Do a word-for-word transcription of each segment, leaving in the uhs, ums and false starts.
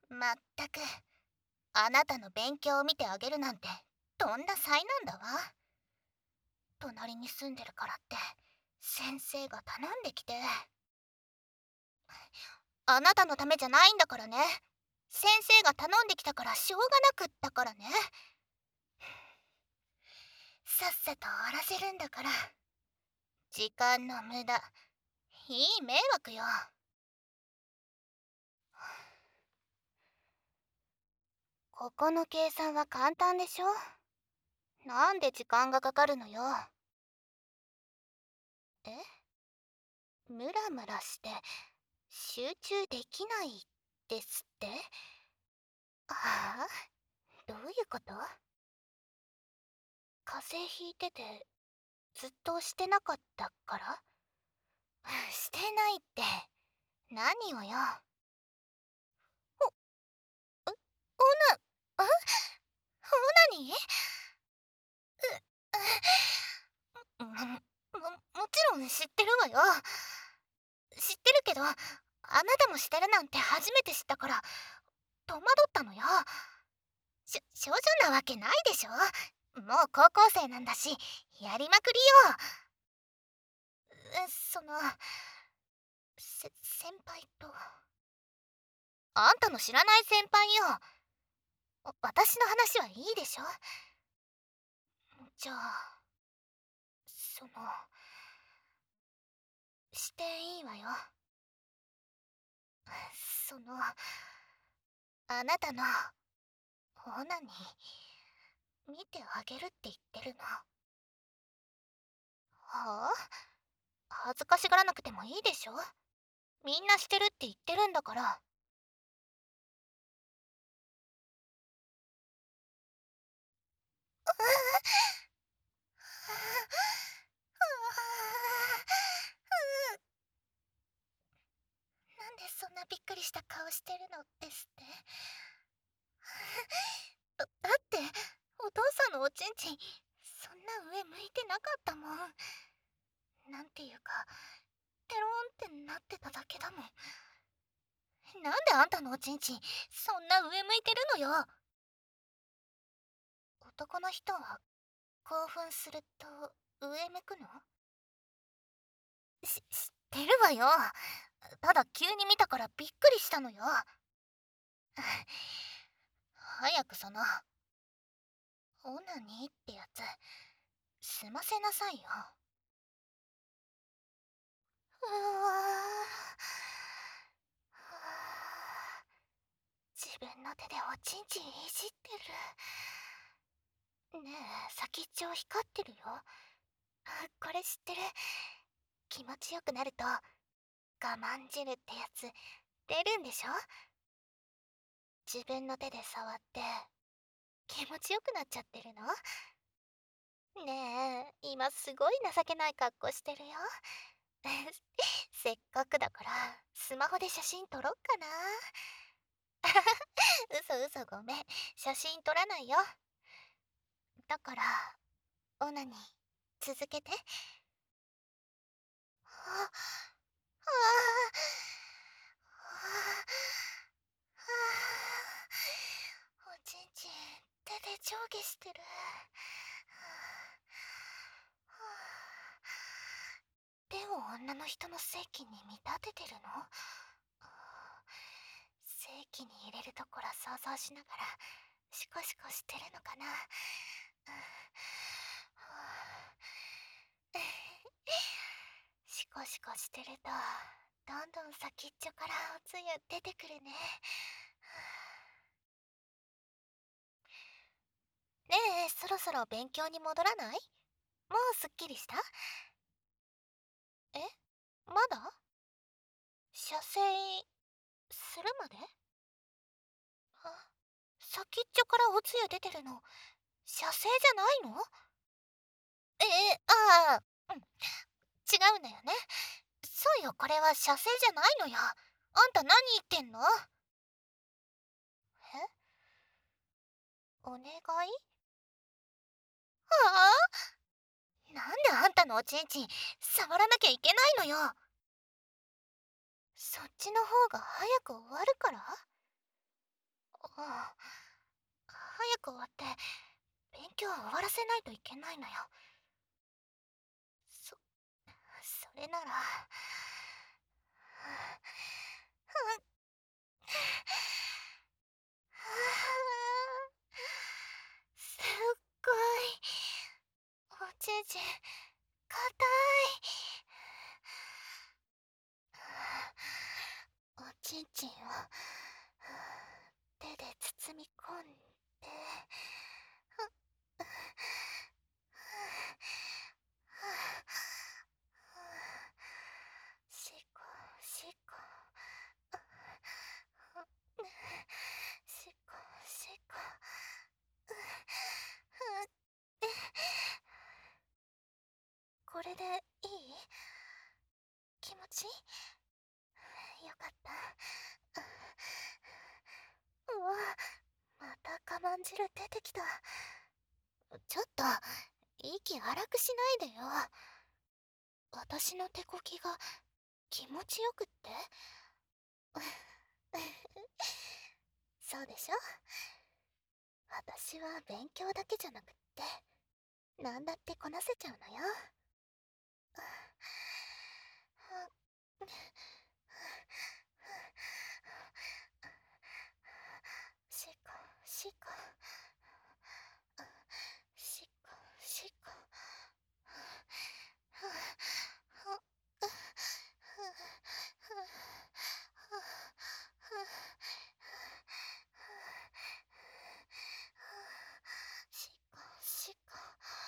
まったく、あなたの勉強を見てあげるなんてとんだ災難だわ。隣に住んでるからって先生が頼んできて。あなたのためじゃないんだからね。先生が頼んできたからしょうがなくったからね。さっさと終わらせるんだから。時間の無駄。いい迷惑よ。ここの計算は簡単でしょ。なんで時間がかかるのよ。え？ムラムラして集中できないですって？はあ？どういうこと？風邪ひいててずっとしてなかったから？してないって何をよ。お、おな、あ、オナニー？う、う、も、もちろん知ってるわよ。知ってるけど、あなたもしてるなんて初めて知ったから戸惑ったのよ。しょ少女なわけないでしょ。もう高校生なんだしやりまくりよ。えそのせ先輩と。あんたの知らない先輩よ。私の話はいいでしょ。じゃあそのしていいわよ。そのあなたのオナニー見てあげるって言ってるの。はあ？恥ずかしがらなくてもいいでしょ。みんなしてるって言ってるんだから。なんでそんなびっくりした顔してるのですって？だだってお父さんのおちんちんそんな上向いてなかったもん。なんていうかテロンってなってただけだもん。なんであんたのおちんちんそんな上向いてるのよ。男の人は興奮すると上向くの？し、知ってるわよ。ただ急に見たからびっくりしたのよ。早くそのオナニーってやつ済ませなさいよ。うわ自分の手でおちんちんいじってる。ねえ先っちょ光ってるよ。これ知ってる？気持ちよくなると我慢汁ってやつ出るんでしょ。自分の手で触って気持ちよくなっちゃってるの？ねえ今すごい情けない格好してるよ。せっかくだからスマホで写真撮ろっかな。嘘嘘ごめん、写真撮らないよ。だからオナニー続けて。はあおちんちん手で上下してる。手を女の人の性器に見立ててるの？性器に入れるところ想像しながらシコシコしてるのかな。シコシコしてるとどんどん先っちょからおつゆ出てくるね。ねえそろそろ勉強に戻らない？もうすっきりした？え？まだ？射精するまで？あ、先っちょからおつゆ出てるの射精じゃないの？ええ、ああ、うん、違うんだよね。そうよ、これは射精じゃないのよ。あんた何言ってんの？え？お願い？はあ？なんであんたのおちんちん触らなきゃいけないのよ。そっちの方が早く終わるから？ ああ、早く終わって勉強を終わらせないといけないのよ。そ、それなら、すっごいおちんちんかたい。おちんちんを手で包み込んで、しこしこしこしこ、これでいい？気持ちいい？よかった。うわ、また我慢汁出てきた。ちょっと息荒くしないでよ。私の手こきが気持ちよくってそうでしょ。私は勉強だけじゃなくって何だってこなせちゃうのよ。しこしこしこしこ、しこしこ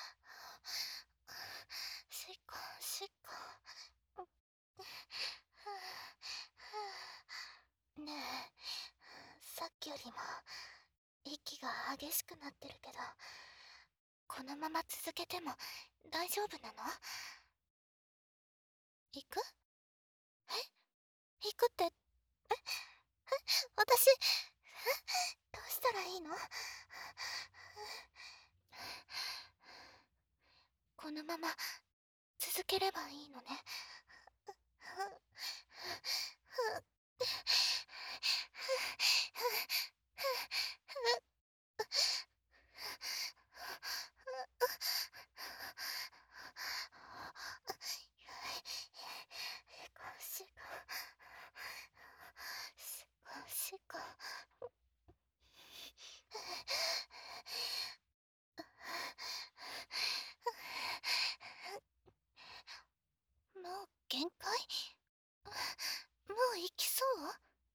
しこしこ。ねえ、さっきよりも息が激しくなってるけど、このまま続けても大丈夫なの？行く？え？行くって、え？え？私、どうしたらいいの？このまま続ければいいのね。しこしこ、もう限界？もう行きそう？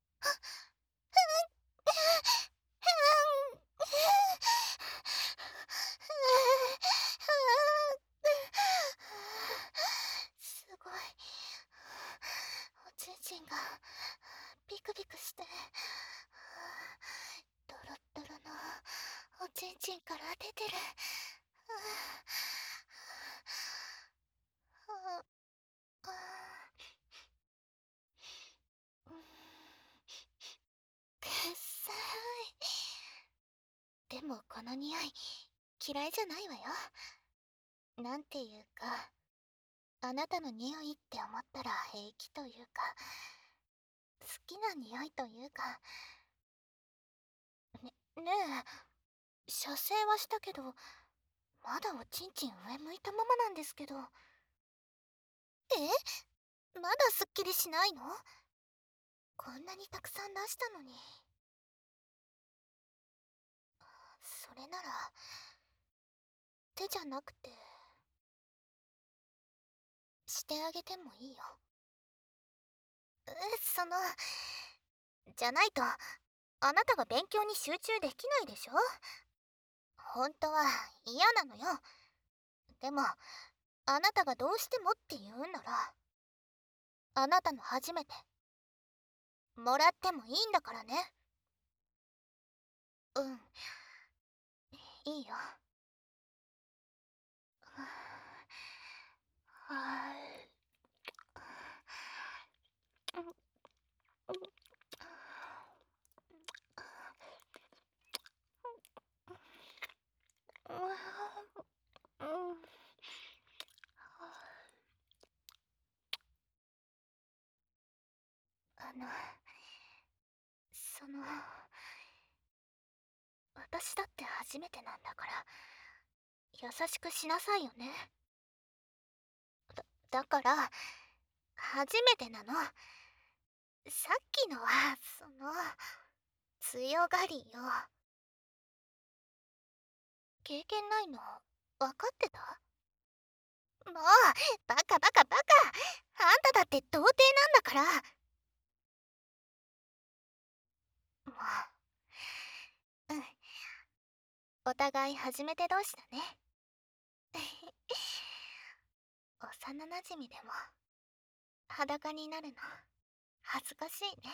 すごい、おちんちんがピクピクして、ドロッドロのおちんちんから出てる。くっさい。でもこの匂い嫌いじゃないわよ。なんていうか、あなたの匂いって思ったら平気というか、好きな匂いというか。ね、ねえ、射精はしたけど、まだおちんちん上向いたままなんですけど。え？まだすっきりしないの？こんなにたくさん出したのに。それなら、手じゃなくて、してあげてもいいよ。え、その、じゃないと、あなたが勉強に集中できないでしょ？本当は嫌なのよ。でも、あなたがどうしてもって言うなら、あなたの初めて、もらってもいいんだからね。うん、いいよ。はい。あの、その、 私だって初めてなんだから、優しくしなさいよね。だ、だから、初めてなの。さっきのは、その、強がりよ。経験ないの、分かってた？もう、バカバカバカ。あんただって童貞なんだから。もう、うん。お互い初めて同士だね。幼なじみでも裸になるの恥ずかしいね。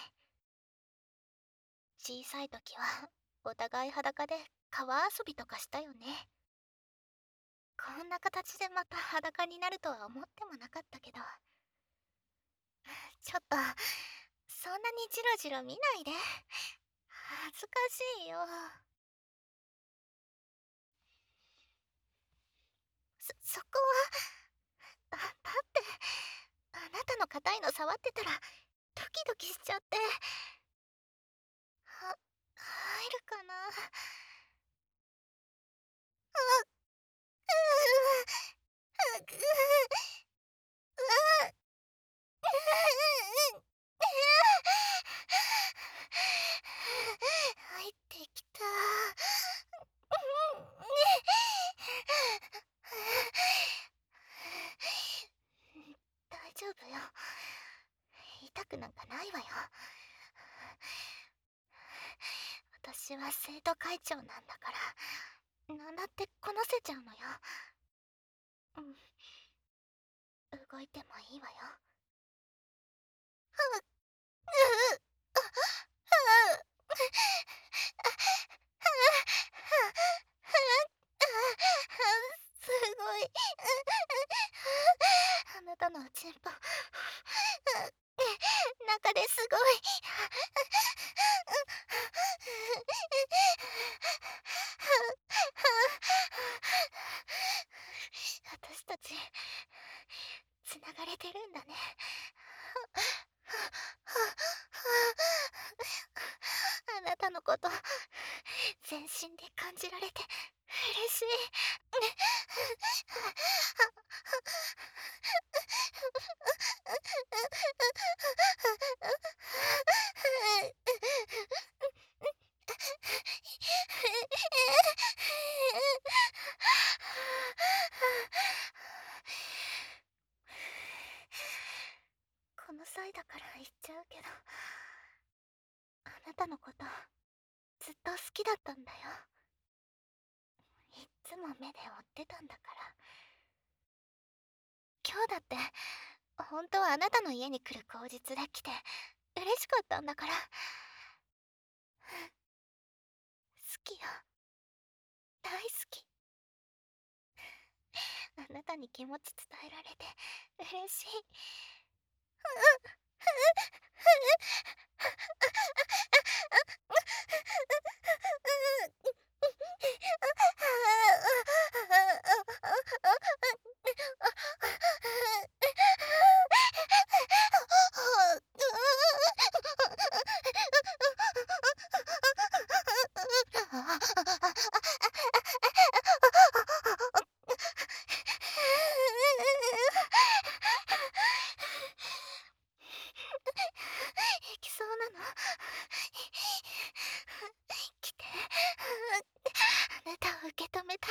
小さい時はお互い裸で川遊びとかしたよね。こんな形でまた裸になるとは思ってもなかったけど、ちょっとそんなにジロジロ見ないで。恥ずかしいよ。そ、そこは、あ、だってあなたの硬いの触ってたらドキドキしちゃって。は、入るかな。あ、うううぐう入ってきた。大丈夫よ。痛くなんかないわよ。私は生徒会長なんだから、なんだってこなせちゃうのよ。うん。動いてもいいわよ。はう、うう、あ、はう、すごい。あなたのチンポ、中ですごい。私たちつながれてるんだね。あなたのこと全身で感じられて嬉しい。この際だから言っちゃうけど、あなたのことずっと好きだったんだよ。いっつも目で追ってたんだから。今日だって本当はあなたの家に来る口実で来て嬉しかったんだから。好きよ、大好き。あなたに気持ち伝えられて嬉しい。行きそうなの。来て。あなたを受け止めたい。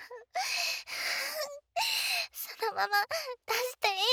そのまま出していいよ。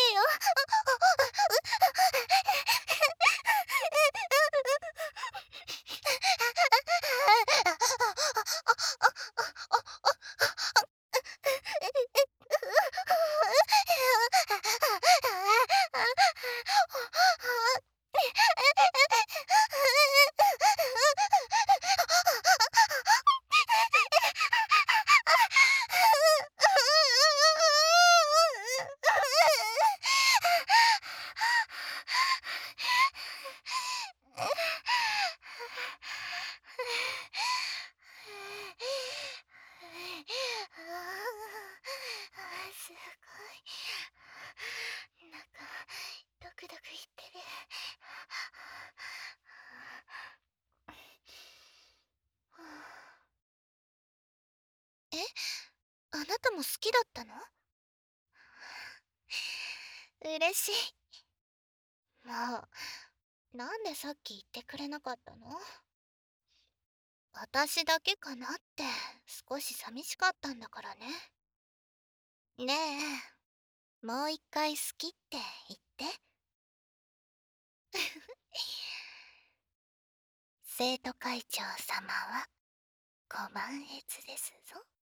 なたも好きだったの？嬉しい。もう、なんでさっき言ってくれなかったの？私だけかなって少し寂しかったんだからね。ねえ、もう一回好きって言って。生徒会長様はご満悦ですぞ。